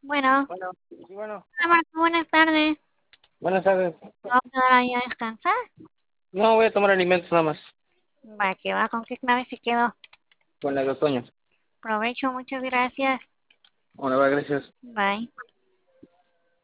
Bueno, Bueno, sí, bueno, hola Marco, buenas tardes. buenas tardes. ¿Vamos a dar ahí a descansar? No voy a tomar alimentos nada más, Va, que va, ¿con qué clave se quedó? con la de otoño. Provecho, muchas gracias. Bueno, va, gracias. Bye.